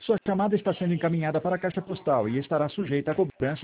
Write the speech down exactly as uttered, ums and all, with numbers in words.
Sua chamada está sendo encaminhada para a caixa postal e estará sujeita a cobrança